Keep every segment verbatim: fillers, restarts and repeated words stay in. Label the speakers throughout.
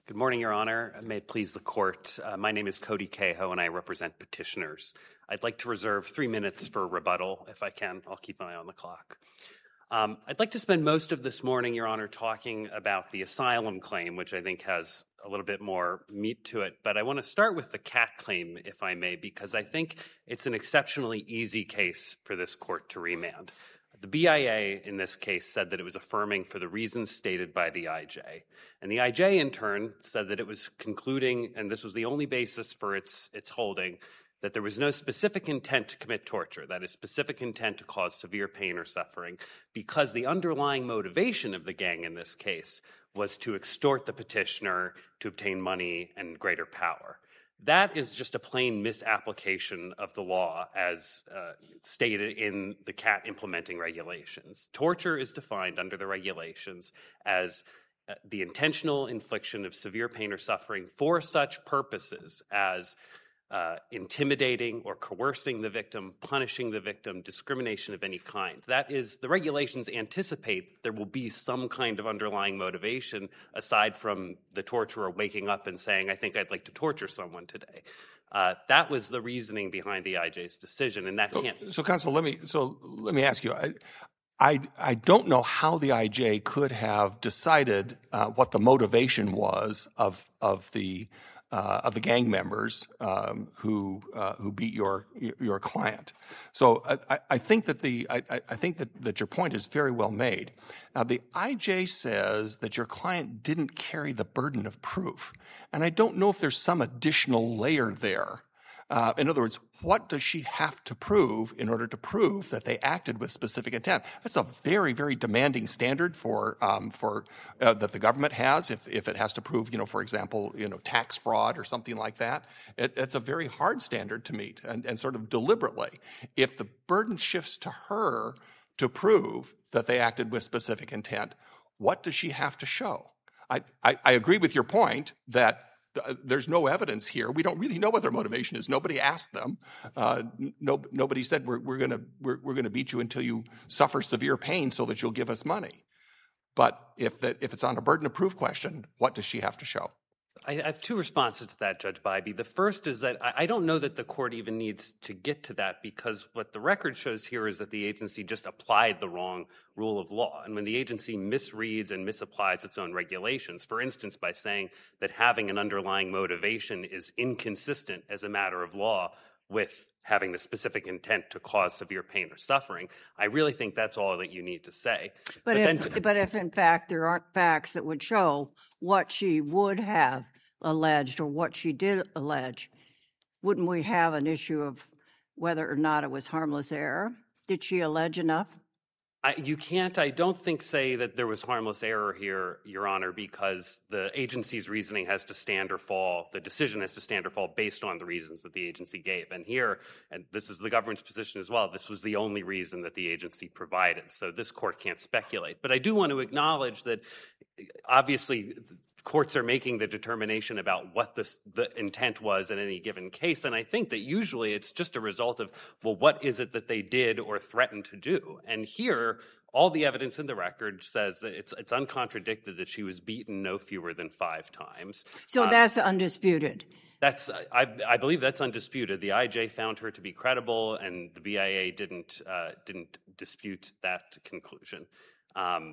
Speaker 1: Good morning, Your Honor. May it please the Court. Uh, my name is Cody Cahoe, and I represent petitioners. I'd like to reserve three minutes for rebuttal, if I can. I'll keep an eye on the clock. Um, I'd like to spend most of this morning, Your Honor, talking about the asylum claim, which I think has a little bit more meat to it. But I want to start with the cat claim, if I may, because I think it's an exceptionally easy case for this Court to remand. The B I A in this case said that it was affirming for the reasons stated by the I J. And the I J, in turn, said that it was concluding, and this was the only basis for its, its holding, that there was no specific intent to commit torture, that is, specific intent to cause severe pain or suffering, because the underlying motivation of the gang in this case was to extort the petitioner to obtain money and greater power. That is just a plain misapplication of the law as uh, stated in the C A T implementing regulations. Torture is defined under the regulations as uh, the intentional infliction of severe pain or suffering for such purposes as uh, intimidating or coercing the victim, punishing the victim, discrimination of any kind. That is, the regulations anticipate there will be some kind of underlying motivation aside from the torturer waking up and saying, I think I'd like to torture someone today. Uh, that was the reasoning behind the I J's decision, and that
Speaker 2: so,
Speaker 1: can't...
Speaker 2: So, counsel, let me, so let me ask you, I, I, I don't know how the I J could have decided uh, what the motivation was of, of the Uh, of the gang members um, who uh, who beat your your client. So I, I think that the I, I think that, that your point is very well made. Now the I J says that your client didn't carry the burden of proof, and I don't know if there's some additional layer there. Uh, in other words, what does she have to prove in order to prove that they acted with specific intent? That's a very, very demanding standard for um, for uh, that the government has. If if it has to prove, you know, for example, you know, tax fraud or something like that, it, it's a very hard standard to meet, and, and sort of deliberately. If the burden shifts to her to prove that they acted with specific intent, what does she have to show? I I, I agree with your point that. There's no evidence here. We don't really know what their motivation is. Nobody asked them. Uh, no, nobody said we're, we're going to we're, we're going to beat you until you suffer severe pain so that you'll give us money. But if that if it's on a burden of proof question, what does she have to show?
Speaker 1: I have two responses to that, Judge Bybee. The first is that I don't know that the court even needs to get to that, because what the record shows here is that the agency just applied the wrong rule of law. And when the agency misreads and misapplies its own regulations, for instance, by saying that having an underlying motivation is inconsistent as a matter of law with having the specific intent to cause severe pain or suffering, I really think that's all that you need to say.
Speaker 3: But, but, if, then, but if, in fact, there aren't facts that would show what she would have alleged or what she did allege, wouldn't we have an issue of whether or not it was harmless error? Did she allege enough?
Speaker 1: I, you can't, I don't think, say that there was harmless error here, Your Honor, because the agency's reasoning has to stand or fall, the decision has to stand or fall based on the reasons that the agency gave. And here, and this is the government's position as well, this was the only reason that the agency provided. So this court can't speculate. But I do want to acknowledge that, obviously, courts are making the determination about what this, the intent was in any given case. And I think that usually it's just a result of, well, what is it that they did or threatened to do? And here, all the evidence in the record says that it's, it's uncontradicted that she was beaten no fewer than five times.
Speaker 3: So um, that's undisputed.
Speaker 1: That's I, I believe that's undisputed. The I J found her to be credible, and the B I A didn't uh, didn't dispute that conclusion. Um,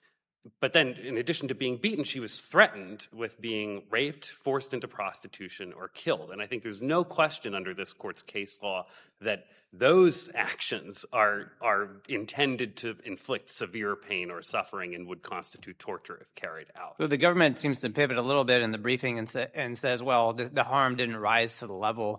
Speaker 1: But then, in addition to being beaten, she was threatened with being raped, forced into prostitution, or killed. And I think there's no question under this court's case law that those actions are, are intended to inflict severe pain or suffering and would constitute torture if carried out.
Speaker 4: So the government seems to pivot a little bit in the briefing and, sa- and says, well, the, the harm didn't rise to the level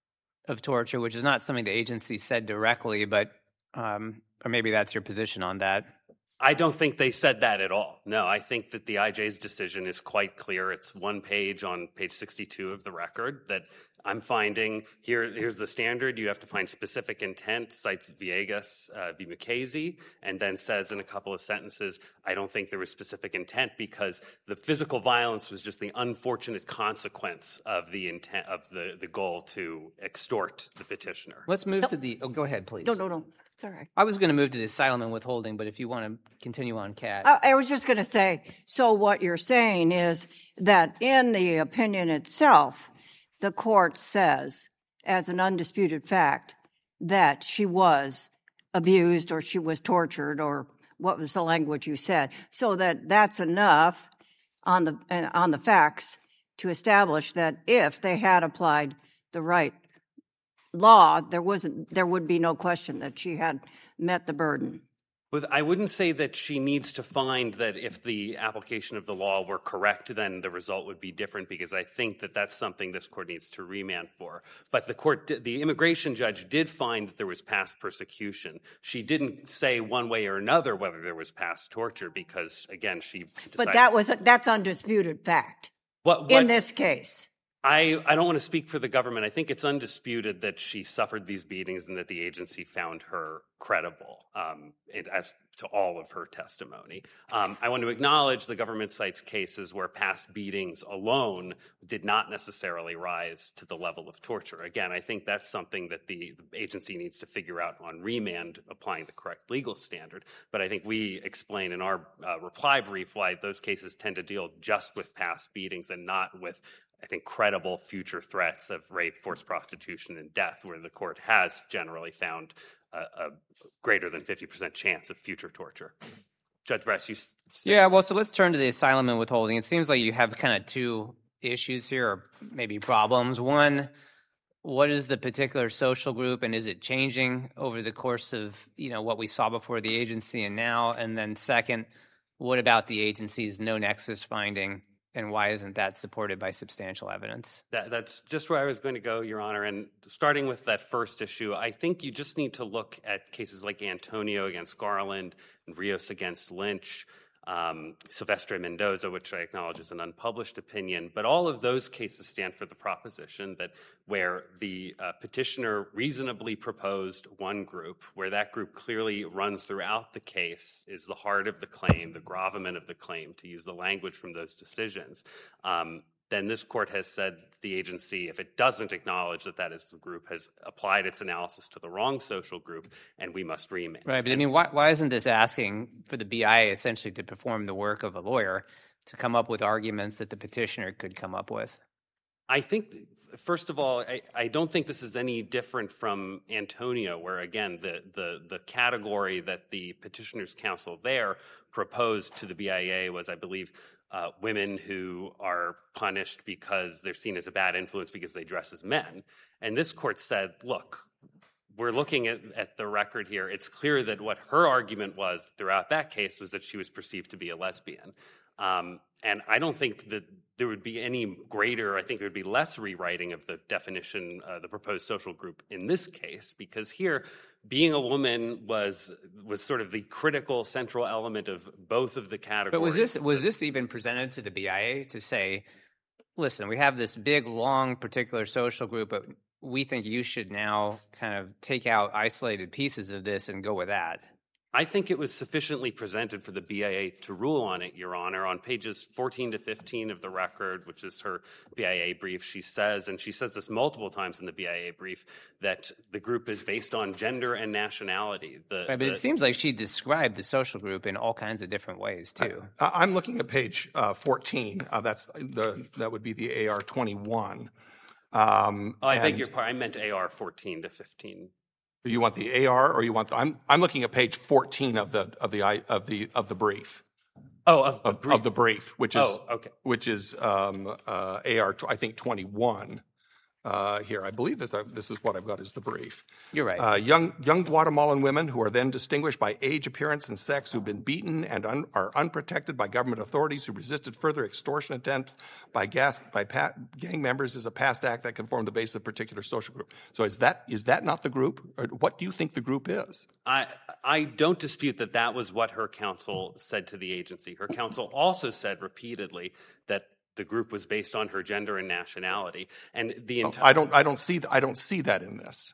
Speaker 4: of torture, which is not something the agency said directly, but um, or maybe that's your position on that.
Speaker 1: I don't think they said that at all. No, I think that the I J's decision is quite clear. It's one page on page sixty-two of the record that I'm finding here. Here's the standard. You have to find specific intent, cites Villegas uh, v. Mukasey, and then says in a couple of sentences, I don't think there was specific intent because the physical violence was just the unfortunate consequence of the intent of the, the goal to extort the petitioner.
Speaker 4: Let's move
Speaker 3: So,
Speaker 4: to the, oh, go ahead, please.
Speaker 3: No, no, no. It's all right.
Speaker 4: I was going to move to the asylum and withholding, but if you want to continue on, Kat.
Speaker 3: I, I was just going to say, so what you're saying is that in the opinion itself, the court says, as an undisputed fact, that she was abused or she was tortured, or what was the language you said, so that that's enough on the uh, on the facts to establish that if they had applied the right law, there wasn't there would be no question that she had met the burden.
Speaker 1: With, I wouldn't say that she needs to find that if the application of the law were correct, then the result would be different, because I think that that's something this court needs to remand for. But the court, the immigration judge did find that there was past persecution. She didn't say one way or another whether there was past torture, because, again, she decided.
Speaker 3: But that was that's undisputed fact
Speaker 1: what, what,
Speaker 3: in this case.
Speaker 1: I, I don't want to speak for the government. I think it's undisputed that she suffered these beatings and that the agency found her credible um, it, as to all of her testimony. Um, I want to acknowledge the government cites cases where past beatings alone did not necessarily rise to the level of torture. Again, I think that's something that the, the agency needs to figure out on remand, applying the correct legal standard. But I think we explain in our uh, reply brief why those cases tend to deal just with past beatings and not with, I think, credible future threats of rape, forced prostitution, and death, where the court has generally found a, a greater than fifty percent chance of future torture. Judge Bress, you s-
Speaker 4: Yeah, well, so let's turn to the asylum and withholding. It seems like you have kind of two issues here, or maybe problems. One, what is the particular social group, and is it changing over the course of, you know, what we saw before the agency and now? And then second, what about the agency's no nexus finding? And why isn't that supported by substantial evidence?
Speaker 1: That, that's just where I was going to go, Your Honor. And starting with that first issue, I think you just need to look at cases like Antonio against Garland and Rios against Lynch, um, Silvestre Mendoza, which I acknowledge is an unpublished opinion. But all of those cases stand for the proposition that where the uh, petitioner reasonably proposed one group, where that group clearly runs throughout the case, is the heart of the claim, the gravamen of the claim, to use the language from those decisions, um, then this court has said the agency, if it doesn't acknowledge that that is the group, has applied its analysis to the wrong social group, and we must remand.
Speaker 4: Right, but I mean, why, why isn't this asking for the B I A essentially to perform the work of a lawyer to come up with arguments that the petitioner could come up with?
Speaker 1: I think, first of all, I, I don't think this is any different from Antonio, where, again, the, the, the category that the petitioner's counsel there proposed to the B I A was, I believe, uh, women who are punished because they're seen as a bad influence because they dress as men. And this court said, look, we're looking at, at the record here. It's clear that what her argument was throughout that case was that she was perceived to be a lesbian. Um, and I don't think that there would be any greater, I think there would be less rewriting of the definition, uh, the proposed social group in this case, because here, being a woman was was sort of the critical central element of both of the categories.
Speaker 4: But was this was this even presented to the B I A to say, listen, we have this big, long, particular social group, but we think you should now kind of take out isolated pieces of this and go with that?
Speaker 1: I think it was sufficiently presented for the B I A to rule on it, Your Honor. On pages fourteen to fifteen of the record, which is her B I A brief, she says, and she says this multiple times in the B I A brief, that the group is based on gender and nationality. The,
Speaker 4: right, but
Speaker 1: the,
Speaker 4: it seems like she described the social group in all kinds of different ways, too.
Speaker 2: I, I'm looking at page uh, fourteen. Uh, that's the that would be the A R twenty-one. Um,
Speaker 1: oh, I
Speaker 2: and,
Speaker 1: beg your pardon. I meant A R fourteen to fifteen.
Speaker 2: You want the A R, or you want the? I'm I'm looking at page fourteen of the of the of the of the brief.
Speaker 1: Oh, of the
Speaker 2: of,
Speaker 1: brief,
Speaker 2: of the brief which is
Speaker 1: oh, okay.
Speaker 2: which is um, uh, A R I think twenty-one. Uh, here, I believe this. Uh, this is what I've got is the brief.
Speaker 4: You're right.
Speaker 2: Uh, young young Guatemalan women who are then distinguished by age, appearance, and sex, who've been beaten and un, are unprotected by government authorities, who resisted further extortion attempts by gas by pa- gang members, is a past act that can form the basis of a particular social group. So, is that is that not the group? Or what do you think the group is?
Speaker 1: I I don't dispute that that was what her counsel said to the agency. Her counsel also said repeatedly that the group was based on her gender and nationality, and the entire.
Speaker 2: I don't. I don't see. I don't see that in this.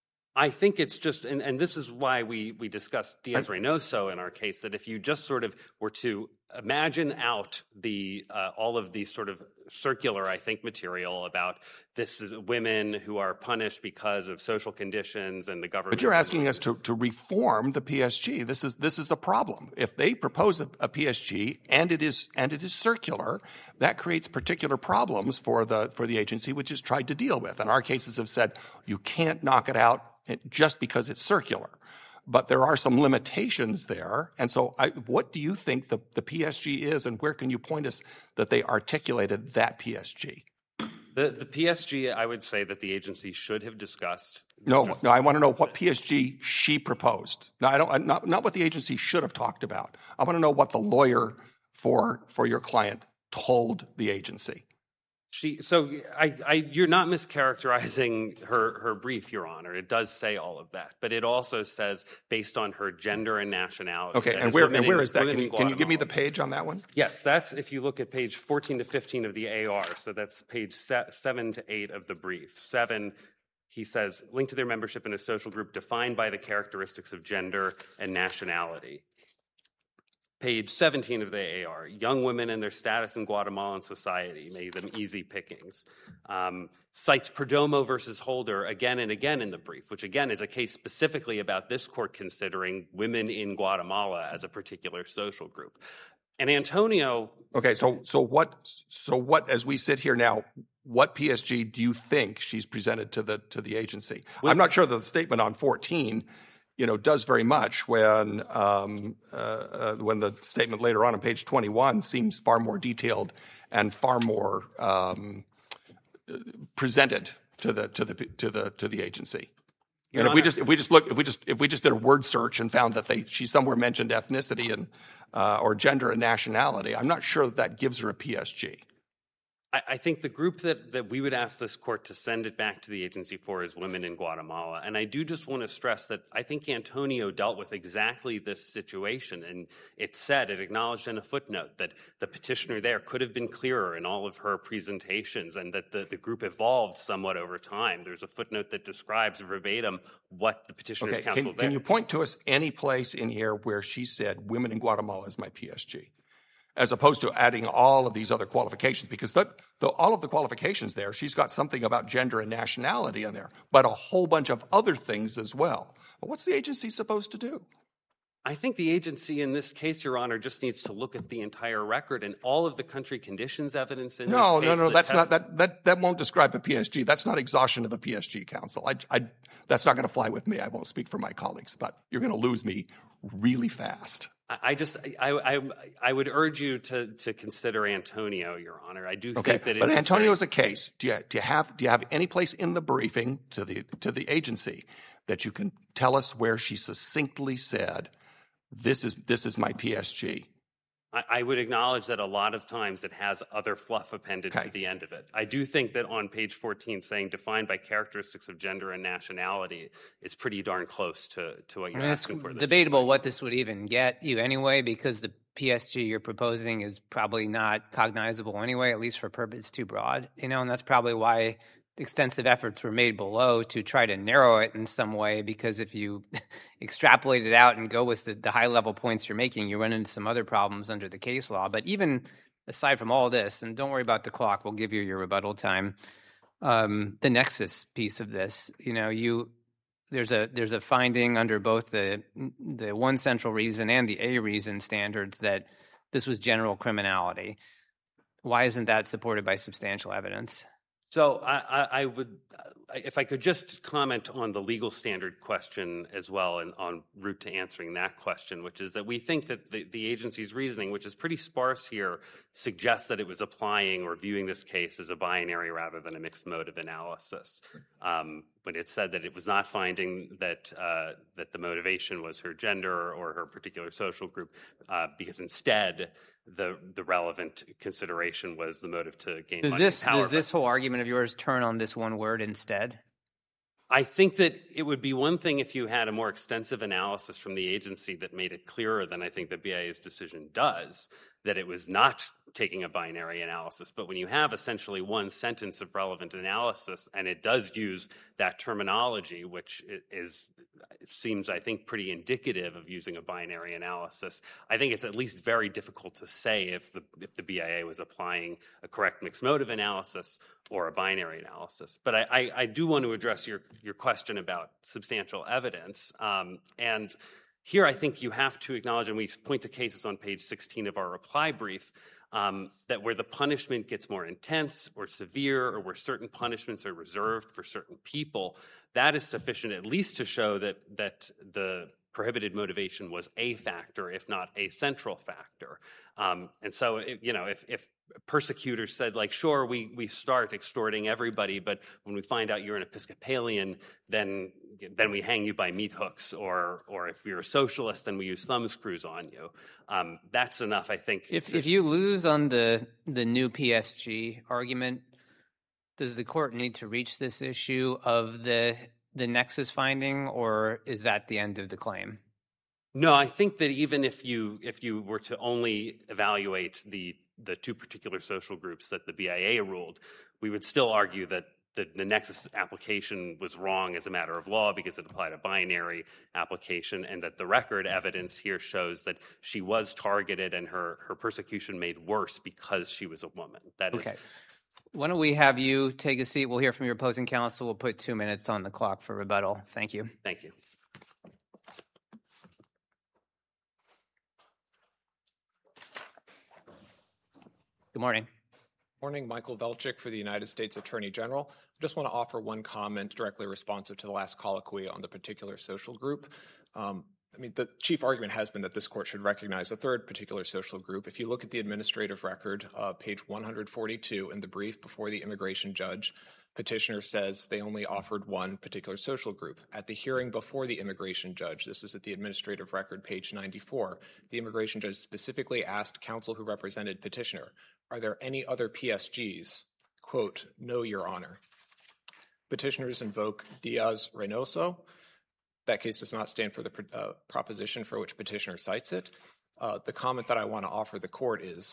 Speaker 1: I think it's just, and, and this is why we we discussed Diaz-Reynoso in our case, that if you just sort of were to imagine out the uh, all of the sort of circular, I think, material about this is women who are punished because of social conditions and the government.
Speaker 2: But you're asking us to, to reform the P S G. This is this is a problem. If they propose a, a P S G and it is and it is circular, that creates particular problems for the for the agency, which is tried to deal with. And our cases have said you can't knock it out just because it's circular. But there are some limitations there. And so I, what do you think the, the P S G is, and where can you point us that they articulated that P S G?
Speaker 1: The, the P S G, I would say that the agency should have discussed.
Speaker 2: No, no, I want to know what P S G she proposed. No, I don't, not, not what the agency should have talked about. I want to know what the lawyer for, for your client told the agency.
Speaker 1: She, so I, I, you're not mischaracterizing her, her brief, Your Honor. It does say all of that, but it also says based on her gender and nationality.
Speaker 2: Okay, and where, and where is that? Can you, can you give me the page on that one?
Speaker 1: Yes, that's if you look at page fourteen to fifteen of the A R. So that's page seven to eight of the brief. Seven, he says, linked to their membership in a social group defined by the characteristics of gender and nationality. Page seventeen of the A R, young women and their status in Guatemalan society made them easy pickings. Um, cites Perdomo versus Holder again and again in the brief, which again is a case specifically about this court considering women in Guatemala as a particular social group. And Antonio.
Speaker 2: Okay, so so what? So what? As we sit here now, what P S G do you think she's presented to the to the agency? Well, I'm not sure that the statement on fourteen. You know, does very much when um, uh, uh, when the statement later on on page twenty-one seems far more detailed and far more um, presented to the to the to the to the agency. Your and Honor, if we just if we just look if we just if we just did a word search and found that they she somewhere mentioned ethnicity and uh, or gender and nationality, I'm not sure that that gives her a P S G.
Speaker 1: I think the group that, that we would ask this court to send it back to the agency for is women in Guatemala. And I do just want to stress that I think Antonio dealt with exactly this situation. And it said, it acknowledged in a footnote that the petitioner there could have been clearer in all of her presentations and that the, the group evolved somewhat over time. There's a footnote that describes verbatim what the petitioner's
Speaker 2: okay.
Speaker 1: counsel
Speaker 2: can,
Speaker 1: there.
Speaker 2: Can you point to us any place in here where she said women in Guatemala is my P S G? As opposed to adding all of these other qualifications, because the, the, all of the qualifications there, she's got something about gender and nationality in there, but a whole bunch of other things as well. But what's the agency supposed to do?
Speaker 1: I think the agency in this case, Your Honor, just needs to look at the entire record and all of the country conditions evidence in
Speaker 2: no,
Speaker 1: this case.
Speaker 2: No, no, no, that's
Speaker 1: test-
Speaker 2: not, that, that, that won't describe a P S G. That's not exhaustion of a P S G, counsel. I, I, that's not going to fly with me. I won't speak for my colleagues, but you're going to lose me really fast.
Speaker 1: I just, I, I, I would urge you to, to consider Antonio, Your Honor. I do
Speaker 2: okay,
Speaker 1: think that.
Speaker 2: But Antonio
Speaker 1: very-
Speaker 2: is a case. Do you, do you have, do you have any place in the briefing to the to the agency that you can tell us where she succinctly said, "This is this is my P S G"?
Speaker 1: I, I would acknowledge that a lot of times it has other fluff appended
Speaker 2: okay.
Speaker 1: to the end of it. I do think that on page fourteen, saying defined by characteristics of gender and nationality is pretty darn close to, to what you're
Speaker 4: I mean,
Speaker 1: asking
Speaker 4: it's
Speaker 1: for.
Speaker 4: It's debatable what this would even get you anyway, because the P S G you're proposing is probably not cognizable anyway, at least for purpose too broad, you know, and that's probably why extensive efforts were made below to try to narrow it in some way, because if you extrapolate it out and go with the, the high-level points you're making, you run into some other problems under the case law. But even aside from all this, and don't worry about the clock, we'll give you your rebuttal time, um, the nexus piece of this, you know, you there's a there's a finding under both the the one central reason and the A reason standards that this was general criminality. Why isn't that supported by substantial evidence?
Speaker 1: So I, I, I would, if I could just comment on the legal standard question as well, and en route to answering that question, which is that we think that the, the agency's reasoning, which is pretty sparse here, suggests that it was applying or viewing this case as a binary rather than a mixed motive analysis. Um, when it said that it was not finding that uh, that the motivation was her gender or her particular social group, uh, because instead the the relevant consideration was the motive to gain
Speaker 4: does
Speaker 1: money
Speaker 4: this
Speaker 1: and power.
Speaker 4: Does this whole argument of yours turn on this one word instead?
Speaker 1: I think that it would be one thing if you had a more extensive analysis from the agency that made it clearer than I think the B I A's decision does, that it was not taking a binary analysis. But when you have essentially one sentence of relevant analysis, and it does use that terminology, which is seems, I think, pretty indicative of using a binary analysis. I think it's at least very difficult to say if the if the B I A was applying a correct mixed motive analysis or a binary analysis. But I, I, I do want to address your, your question about substantial evidence. Um, and here I think you have to acknowledge, and we point to cases on page sixteen of our reply brief, um, that where the punishment gets more intense or severe, or where certain punishments are reserved for certain people, that is sufficient at least to show that that the prohibited motivation was a factor, if not a central factor. Um, and so, it, you know, if, if persecutors said, like, sure, we, we start extorting everybody, but when we find out you're an Episcopalian, then then we hang you by meat hooks, or or if you're a socialist, then we use thumb screws on you. Um, that's enough, I think.
Speaker 4: If if you lose on the the new P S G argument, does the court need to reach this issue of the the nexus finding, or is that the end of the claim?
Speaker 1: No, I think that even if you if you were to only evaluate the the two particular social groups that the B I A ruled, we would still argue that the, the nexus application was wrong as a matter of law because it applied a binary application, and that the record evidence here shows that she was targeted and her, her persecution made worse because she was a woman. That
Speaker 4: okay.
Speaker 1: is.
Speaker 4: Why don't we have you take a seat? We'll hear from your opposing counsel. We'll put two minutes on the clock for rebuttal. Thank you.
Speaker 1: Thank you.
Speaker 4: Good morning.
Speaker 5: Morning, Michael Velchik for the United States Attorney General. I just want to offer one comment directly responsive to the last colloquy on the particular social group. Um, I mean, the chief argument has been that this court should recognize a third particular social group. If you look at the administrative record, uh, page one hundred forty-two in the brief before the immigration judge, petitioner says they only offered one particular social group. At the hearing before the immigration judge, this is at the administrative record, page ninety-four, the immigration judge specifically asked counsel who represented petitioner, are there any other P S Gs? Quote, no, Your Honor. Petitioners invoke Diaz-Reynoso. That case does not stand for the uh, proposition for which petitioner cites it. Uh, the comment that I want to offer the court is,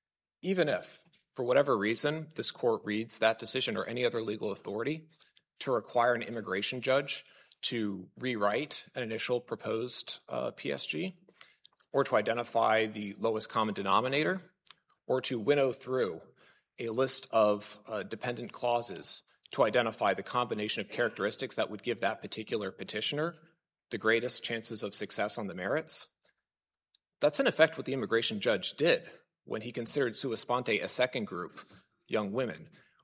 Speaker 5: even if, for whatever reason, this court reads that decision or any other legal authority to require an immigration judge to rewrite an initial proposed uh, P S G, or to identify the lowest common denominator, or to winnow through a list of uh, dependent clauses to identify the combination of characteristics that would give that particular petitioner the greatest chances of success on the merits. That's in effect what the immigration judge did when he considered sua sponte a second group, young women.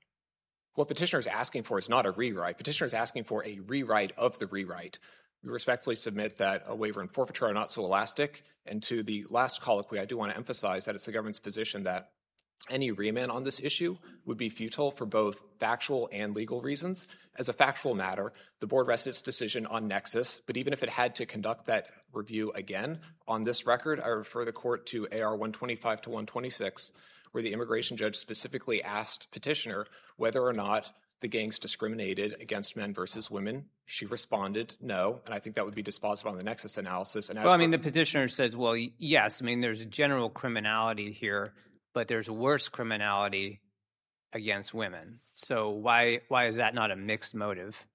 Speaker 5: What petitioner is asking for is not a rewrite. Petitioner is asking for a rewrite of the rewrite. We respectfully submit that a waiver and forfeiture are not so elastic. And to the last colloquy, I do want to emphasize that it's the government's position that any remand on this issue would be futile for both factual and legal reasons. As a factual matter, the board rests its decision on nexus, but even if it had to conduct that review again, on this record, I refer the court to A R one twenty-five to one twenty-six, where the immigration judge specifically asked petitioner whether or not the gangs discriminated against men versus women. She responded no, and I think that would be dispositive on the nexus analysis. And as
Speaker 4: well, I mean,
Speaker 5: for-
Speaker 4: the petitioner says, well, yes, I mean, there's a general criminality here, but there's worse criminality against women. So why why is that not a mixed motive?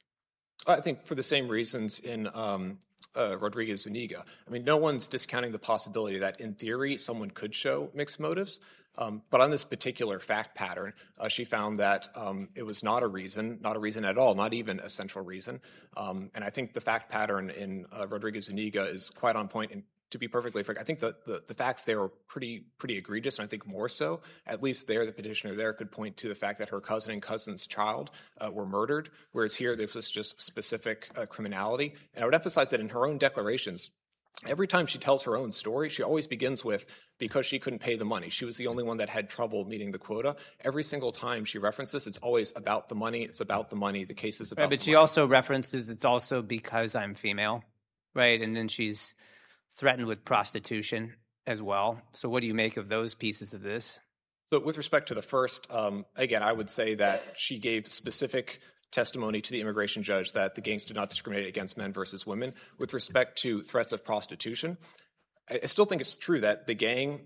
Speaker 5: I think for the same reasons in um, uh, Rodriguez-Zuniga. I mean, no one's discounting the possibility that in theory someone could show mixed motives. Um, but on this particular fact pattern, uh, she found that um, it was not a reason, not a reason at all, not even a central reason. Um, and I think the fact pattern in uh, Rodriguez-Zuniga is quite on point. And to be perfectly frank, I think the, the, the facts there are pretty pretty egregious, and I think more so. At least there, the petitioner there could point to the fact that her cousin and cousin's child uh, were murdered, whereas here this was just specific uh, criminality. And I would emphasize that in her own declarations, every time she tells her own story, she always begins with, because she couldn't pay the money. She was the only one that had trouble meeting the quota. Every single time she references, it's always about the money. It's about the money. The case is about
Speaker 4: right, but
Speaker 5: the
Speaker 4: she
Speaker 5: money.
Speaker 4: also references it's also because I'm female, right? And then she's threatened with prostitution as well. So what do you make of those pieces of this?
Speaker 5: So with respect to the first, um, again, I would say that she gave specific testimony to the immigration judge that the gangs did not discriminate against men versus women. With respect to threats of prostitution, I still think it's true that the gang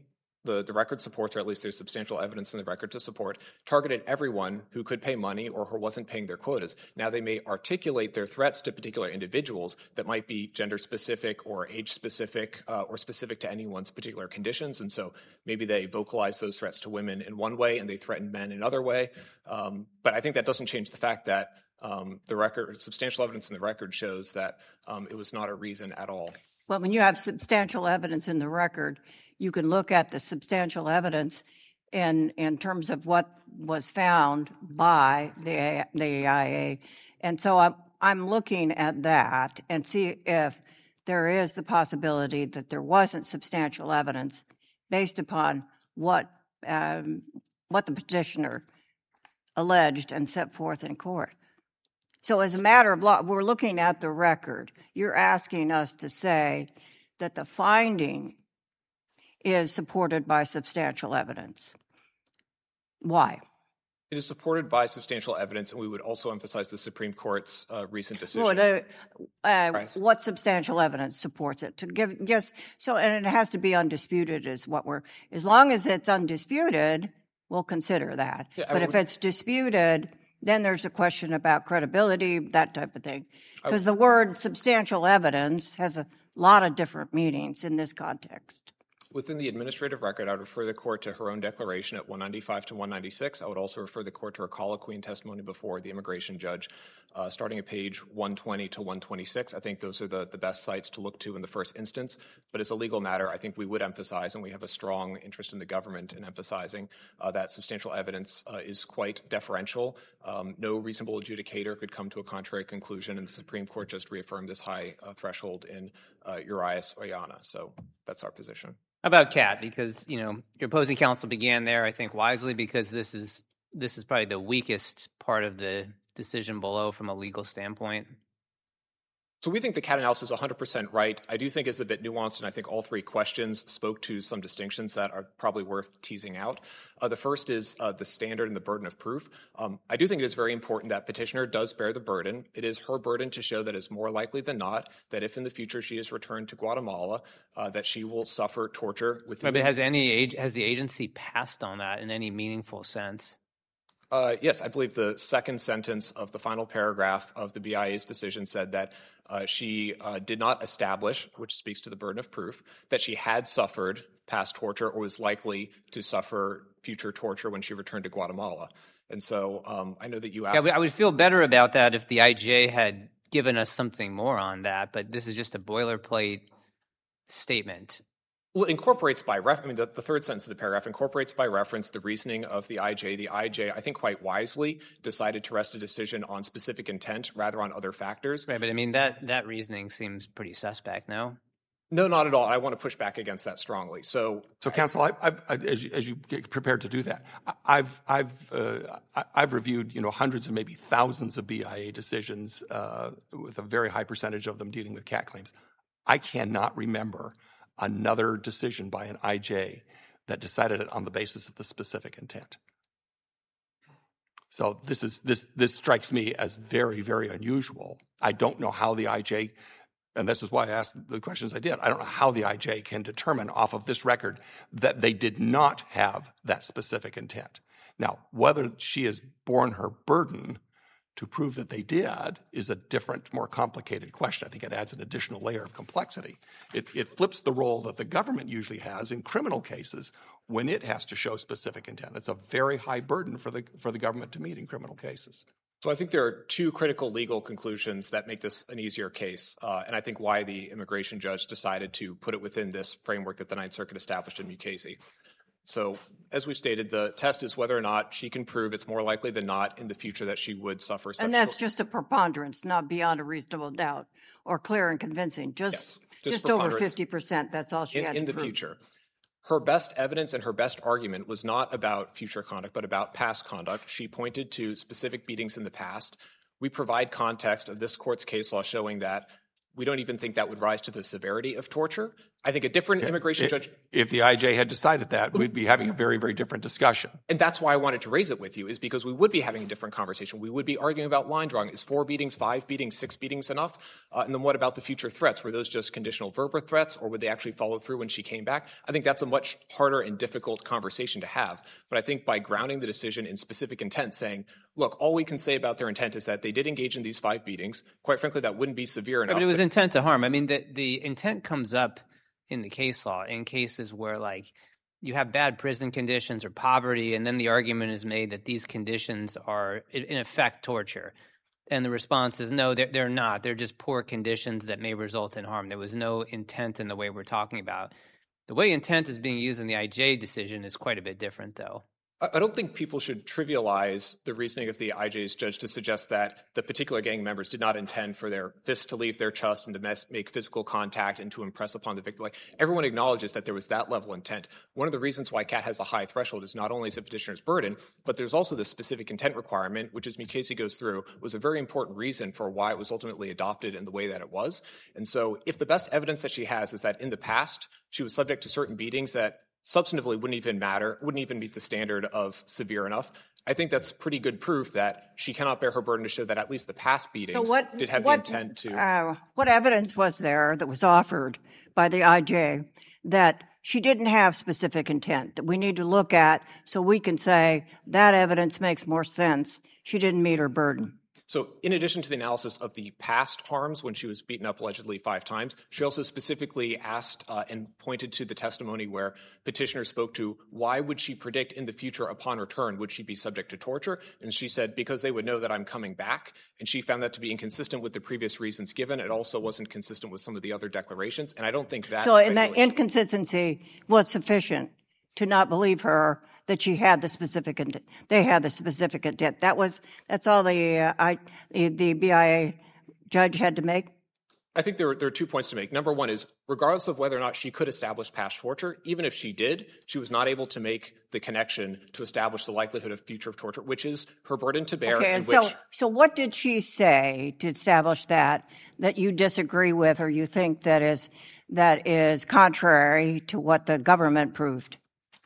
Speaker 5: the, the record supports, or at least there's substantial evidence in the record to support, targeted everyone who could pay money or who wasn't paying their quotas. Now, they may articulate their threats to particular individuals that might be gender-specific or age-specific uh, or specific to anyone's particular conditions, and so maybe they vocalize those threats to women in one way and they threaten men in another way. Um, but I think that doesn't change the fact that um, the record, substantial evidence in the record shows that um, it was not a reason at all.
Speaker 3: Well, when you have substantial evidence in the record, you can look at the substantial evidence in in terms of what was found by the the A I A, and so I'm I'm looking at that and see if there is the possibility that there wasn't substantial evidence based upon what um, what the petitioner alleged and set forth in court. So as a matter of law, we're looking at the record. You're asking us to say that the finding is supported by substantial evidence. Why?
Speaker 5: It is supported by substantial evidence, and we would also emphasize the Supreme Court's uh, recent decision.
Speaker 3: Well, uh, uh, what substantial evidence supports it? To give just so, and it has to be undisputed. Is what we're. As long as it's undisputed, we'll consider that. Yeah, but if it's disputed, then there's a question about credibility, that type of thing. Because the word substantial evidence has a lot of different meanings in this context.
Speaker 5: Within the administrative record, I would refer the court to her own declaration at one ninety-five to one ninety-six. I would also refer the court to her colloquy and testimony before the immigration judge, uh, starting at page one twenty to one twenty-six. I think those are the, the best sites to look to in the first instance. But as a legal matter, I think we would emphasize, and we have a strong interest in the government in emphasizing, uh, that substantial evidence uh, is quite deferential. Um, no reasonable adjudicator could come to a contrary conclusion, and the Supreme Court just reaffirmed this high uh, threshold in uh, Urias-Oyana. So that's our position.
Speaker 4: How about Kat? Because, you know, your opposing counsel began there, I think, wisely, because this is this is probably the weakest part of the decision below from a legal standpoint.
Speaker 5: So we think the Kat analysis is one hundred percent right. I do think it's a bit nuanced, and I think all three questions spoke to some distinctions that are probably worth teasing out. Uh, the first is uh, the standard and the burden of proof. Um, I do think it is very important that petitioner does bear the burden. It is her burden to show that it's more likely than not that if in the future she is returned to Guatemala, uh, that she will suffer torture within.
Speaker 4: Right, but has any age, has the agency passed on that in any meaningful sense?
Speaker 5: Uh, yes, I believe the second sentence of the final paragraph of the B I A's decision said that uh, she uh, did not establish, which speaks to the burden of proof, that she had suffered past torture or was likely to suffer future torture when she returned to Guatemala. And so um, I know that you asked—
Speaker 4: Yeah, I would feel better about that if the I J had given us something more on that, but this is just a boilerplate statement.
Speaker 5: Well, it incorporates by reference, I mean, the, the third sentence of the paragraph incorporates by reference the reasoning of the I J. The I J, I think quite wisely, decided to rest a decision on specific intent rather on other factors.
Speaker 4: Right, but I mean, that, that reasoning seems pretty suspect, no?
Speaker 5: No, not at all. I want to push back against that strongly. So,
Speaker 2: so counsel, I, I, I, as, you, as you get prepared to do that, I've I've uh, I've reviewed you know hundreds and maybe thousands of B I A decisions uh, with a very high percentage of them dealing with cat claims. I cannot remember another decision by an I J that decided it on the basis of the specific intent. So this is this this strikes me as very, very unusual. I don't know how the I J, and this is why I asked the questions I did, I don't know how the I J can determine off of this record that they did not have that specific intent. Now, whether she has borne her burden to prove that they did is a different, more complicated question. I think it adds an additional layer of complexity. It, it flips the role that the government usually has in criminal cases when it has to show specific intent. It's a very high burden for the for the government to meet in criminal cases.
Speaker 5: So I think there are two critical legal conclusions that make this an easier case, uh, and I think why the immigration judge decided to put it within this framework that the Ninth Circuit established in Mukasey. So, as we've stated, the test is whether or not she can prove it's more likely than not in the future that she would suffer such.
Speaker 3: And that's just a preponderance, not beyond a reasonable doubt or clear and convincing. Just,
Speaker 5: yes, just,
Speaker 3: just over fifty percent. That's all she
Speaker 5: in,
Speaker 3: had
Speaker 5: in
Speaker 3: to
Speaker 5: the
Speaker 3: prove.
Speaker 5: future. Her best evidence and her best argument was not about future conduct, but about past conduct. She pointed to specific beatings in the past. We provide context of this court's case law showing that we don't even think that would rise to the severity of torture. I think a different immigration
Speaker 2: If-
Speaker 5: judge.
Speaker 2: If the I J had decided that, we'd be having a very, very different discussion.
Speaker 5: And that's why I wanted to raise it with you, is because we would be having a different conversation. We would be arguing about line drawing. Is four beatings, five beatings, six beatings enough? Uh, and then what about the future threats? Were those just conditional verbal threats, or would they actually follow through when she came back? I think that's a much harder and difficult conversation to have. But I think by grounding the decision in specific intent, saying, look, all we can say about their intent is that they did engage in these five beatings. Quite frankly, that wouldn't be severe enough.
Speaker 4: But it was intent to harm. I mean, the, the intent comes up in the case law in cases where, like, you have bad prison conditions or poverty, and then the argument is made that these conditions are, in effect, torture. And the response is, no, they're, they're not. They're just poor conditions that may result in harm. There was no intent in the way we're talking about. The way intent is being used in the I J decision is quite a bit different, though.
Speaker 5: I don't think people should trivialize the reasoning of the I J's judge to suggest that the particular gang members did not intend for their fists to leave their chest and to mes- make physical contact and to impress upon the victim. Like, everyone acknowledges that there was that level of intent. One of the reasons why C A T has a high threshold is not only is it petitioner's burden, but there's also the specific intent requirement, which, as Mukasey goes through, was a very important reason for why it was ultimately adopted in the way that it was. And so if the best evidence that she has is that in the past she was subject to certain beatings that substantively wouldn't even matter, wouldn't even meet the standard of severe enough, I think that's pretty good proof that she cannot bear her burden to show that at least the past beatings
Speaker 3: So what,
Speaker 5: did have
Speaker 3: what,
Speaker 5: the intent to.
Speaker 3: Uh, what evidence was there that was offered by the I J that she didn't have specific intent that we need to look at so we can say that evidence makes more sense? She didn't meet her burden.
Speaker 5: So in addition to the analysis of the past harms when she was beaten up allegedly five times, she also specifically asked uh, and pointed to the testimony where petitioner spoke to why would she predict in the future upon return would she be subject to torture? And she said, because they would know that I'm coming back. And she found that to be inconsistent with the previous reasons given. It also wasn't consistent with some of the other declarations. And I don't think that.
Speaker 3: So in that inconsistency was sufficient to not believe her that she had the specific intent. They had the specific intent. That was that's all the uh, I the, the B I A judge had to make.
Speaker 5: I think there are, there are two points to make. Number one is, regardless of whether or not she could establish past torture, even if she did, she was not able to make the connection to establish the likelihood of future torture, which is her burden to bear.
Speaker 3: Okay,
Speaker 5: in
Speaker 3: and so
Speaker 5: which,
Speaker 3: so what did she say to establish that that you disagree with, or you think that is that is contrary to what the government proved?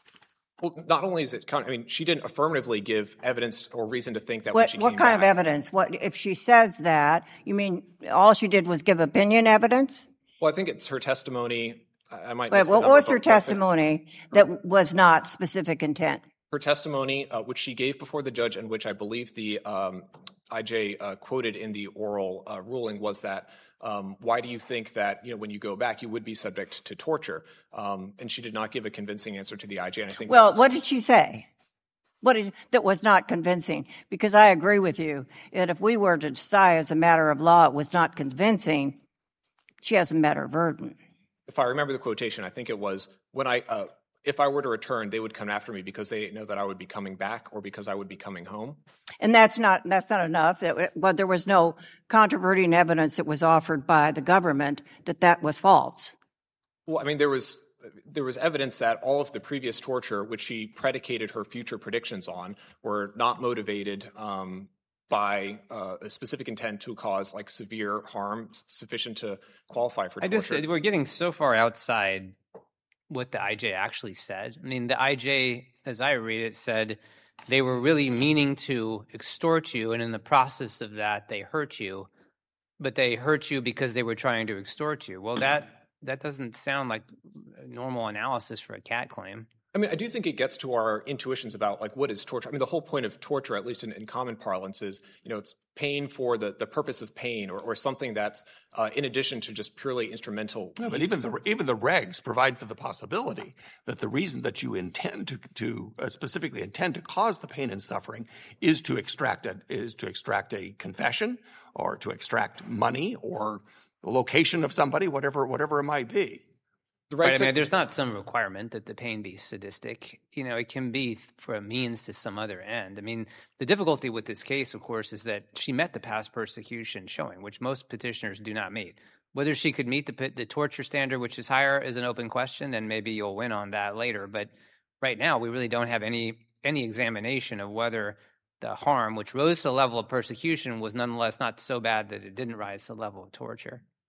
Speaker 5: Well, not only is it, I mean, she didn't affirmatively give evidence or reason to think that
Speaker 3: What,
Speaker 5: when she
Speaker 3: what
Speaker 5: came
Speaker 3: kind
Speaker 5: back,
Speaker 3: of evidence? What if she says that? You mean all she did was give opinion evidence?
Speaker 5: Well, I think it's her testimony. I I might.
Speaker 3: Wait,
Speaker 5: miss the
Speaker 3: what
Speaker 5: number,
Speaker 3: was her
Speaker 5: but- but
Speaker 3: testimony that was not specific intent?
Speaker 5: Her testimony, uh, which she gave before the judge, and which I believe the um, I J uh, quoted in the oral uh, ruling, was that. Um, why do you think that, you know, when you go back, you would be subject to torture? Um, and she did not give a convincing answer to the I J. And I think
Speaker 3: Well,
Speaker 5: that was,
Speaker 3: what did she say? What did, that was not convincing? Because I agree with you that if we were to decide as a matter of law it was not convincing, she hasn't met her burden.
Speaker 5: if I remember the quotation, I think it was, when I, uh, if I were to return, they would come after me because they know that I would be coming back or because I would be coming home.
Speaker 3: And that's not that's not enough. That, but there was no controverting evidence that was offered by the government that that was false.
Speaker 5: Well, I mean, there was there was evidence that all of the previous torture, which she predicated her future predictions on, were not motivated um, by uh, a specific intent to cause like severe harm sufficient to qualify for torture.
Speaker 4: I just we're getting so far outside what the I J actually said. I mean, the I J, as I read it, said they were really meaning to extort you, and in the process of that, they hurt you. But they hurt you because they were trying to extort you. Well, that that doesn't sound like a normal analysis for a C A T claim.
Speaker 5: I mean, I do think it gets to our intuitions about, like, what is torture? I mean, the whole point of torture, at least in, in common parlance, is, you know, it's pain for the, the purpose of pain or, or something that's uh, in addition to just purely instrumental.
Speaker 2: No, but even the even the regs provide for the possibility that the reason that you intend to to uh, specifically intend to cause the pain and suffering is to extract a is to extract a confession or to extract money or the location of somebody, whatever whatever it might be.
Speaker 5: The
Speaker 4: Right,
Speaker 5: regs
Speaker 4: I mean, there's not some requirement that the pain be sadistic. You know, it can be for a means to some other end. I mean, the difficulty with this case, of course, is that she met the past persecution showing, which most petitioners do not meet. Whether she could meet the the torture standard, which is higher, is an open question, and maybe you'll win on that later. But right now, we really don't have any any examination of whether the harm, which rose to the level of persecution, was nonetheless not so bad that it didn't rise to the level of torture.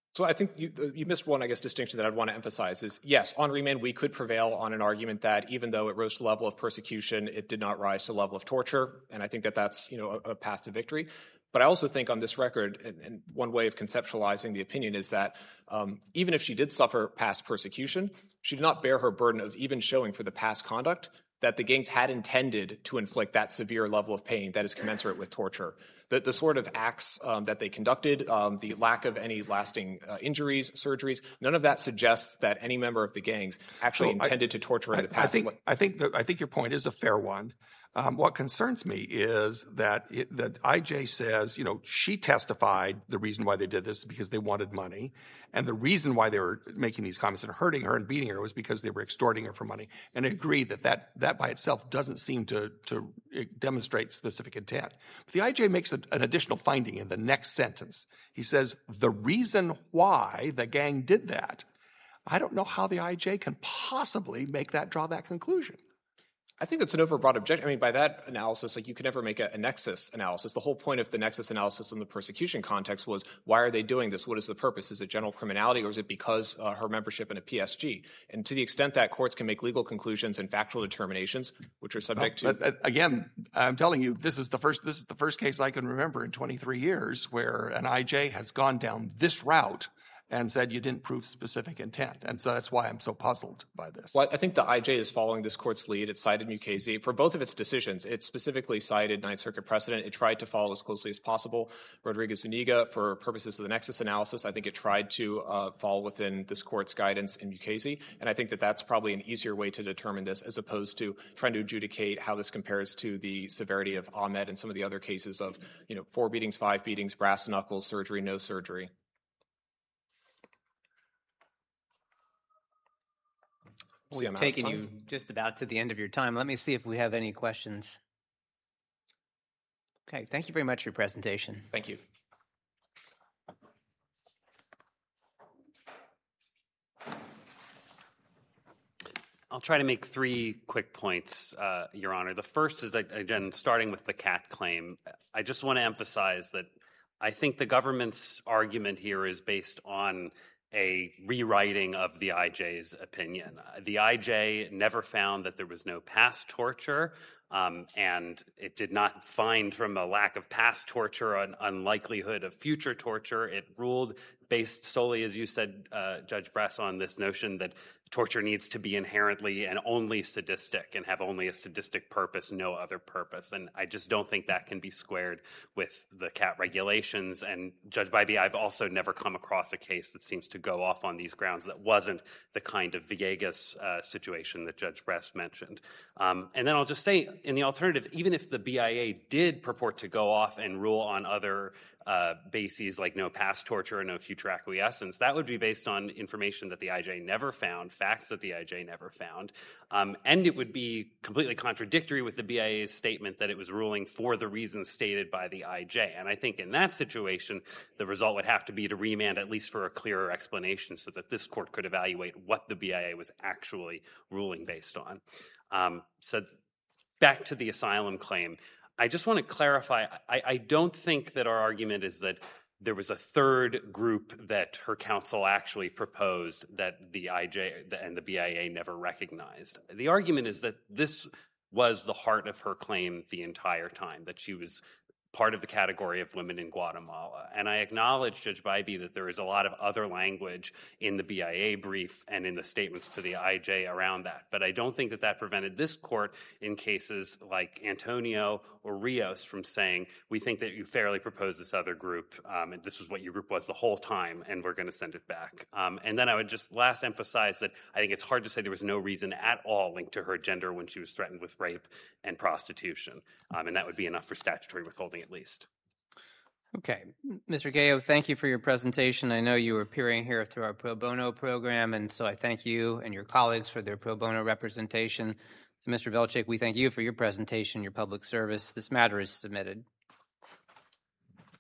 Speaker 5: So I think you, you missed one, I guess, distinction that I'd want to emphasize is, yes, on remand, we could prevail on an argument that even though it rose to the level of persecution, it did not rise to the level of torture. And I think that that's, you know, a, a path to victory. But I also think on this record, and, and one way of conceptualizing the opinion is that um, even if she did suffer past persecution, she did not bear her burden of even showing for the past conduct that the gangs had intended to inflict that severe level of pain that is commensurate with torture. The, the sort of acts um, that they conducted, um, the lack of any lasting uh, injuries, surgeries, none of that suggests that any member of the gangs actually so intended I, to torture
Speaker 2: I,
Speaker 5: in the past.
Speaker 2: I think, I, think the, I think your point is a fair one. Um, what concerns me is that it, that I J says, you know, she testified the reason why they did this is because they wanted money. And the reason why they were making these comments and hurting her and beating her was because they were extorting her for money. And I agree that that, that by itself doesn't seem to, to demonstrate specific intent. But the I J makes a, an additional finding in the next sentence. He says, the reason why the gang did that, I don't know how the I J can possibly make that, draw that conclusion.
Speaker 5: I think that's an overbroad objection. I mean, by that analysis, like you could never make a, a nexus analysis. The whole point of the nexus analysis in the persecution context was, why are they doing this? What is the purpose? Is it general criminality, or is it because uh, her membership in a P S G? And to the extent that courts can make legal conclusions and factual determinations, which are subject
Speaker 2: well,
Speaker 5: to,
Speaker 2: but, uh, again, I'm telling you, this is the first. This is the first case I can remember in twenty-three years where an I J has gone down this route and said you didn't prove specific intent. And so that's why I'm so puzzled by this.
Speaker 5: Well, I think the I J is following this court's lead. It cited Mukasey. For both of its decisions, it specifically cited Ninth Circuit precedent. It tried to follow as closely as possible Rodriguez-Zuniga for purposes of the nexus analysis. I think it tried to uh, fall within this court's guidance in Mukasey. And I think that that's probably an easier way to determine this as opposed to trying to adjudicate how this compares to the severity of Ahmed and some of the other cases of, you know, four beatings, five beatings, brass knuckles, surgery, no surgery.
Speaker 4: We've taken you just about to the end of your time. Let me see if we have any questions. Okay, thank you very much for your presentation.
Speaker 5: Thank you.
Speaker 1: I'll try to make three quick points, uh, Your Honor. The first is, again, starting with the Cat claim. I just want to emphasize that I think the government's argument here is based on a rewriting of the I J's opinion. The I J never found that there was no past torture, um, and it did not find from a lack of past torture an unlikelihood of future torture. It ruled based solely, as you said, uh, Judge Bress, on this notion that torture needs to be inherently and only sadistic and have only a sadistic purpose, no other purpose. And I just don't think that can be squared with the Cat regulations. And Judge Bybee, I've also never come across a case that seems to go off on these grounds that wasn't the kind of Villegas uh, situation that Judge Bress mentioned. Um, and then I'll just say, in the alternative, even if the B I A did purport to go off and rule on other uh, bases like no past torture and no future acquiescence, that would be based on information that the I J never found, facts that the I J never found, um, and it would be completely contradictory with the B I A's statement that it was ruling for the reasons stated by the I J. And I think in that situation, the result would have to be to remand at least for a clearer explanation so that this court could evaluate what the B I A was actually ruling based on. Um, so back to the asylum claim. I just want to clarify, I, I don't think that our argument is that there was a third group that her counsel actually proposed that the I J and the B I A never recognized. The argument is that this was the heart of her claim the entire time, that she was part of the category of women in Guatemala. And I acknowledge, Judge Bybee, that there is a lot of other language in the B I A brief and in the statements to the I J around that. But I don't think that that prevented this court in cases like Antonio or Rios from saying, we think that you fairly proposed this other group, um, and this was what your group was the whole time, and we're going to send it back. Um, and then I would just last emphasize that I think it's hard to say there was no reason at all linked to her gender when she was threatened with rape and prostitution. Um, and that would be enough for statutory withholding at least.
Speaker 4: Okay. Mister Gayo, thank you for your presentation. I know you were appearing here through our pro bono program, and so I thank you and your colleagues for their pro bono representation. And Mister Velchik, we thank you for your presentation, your public service. This matter is submitted.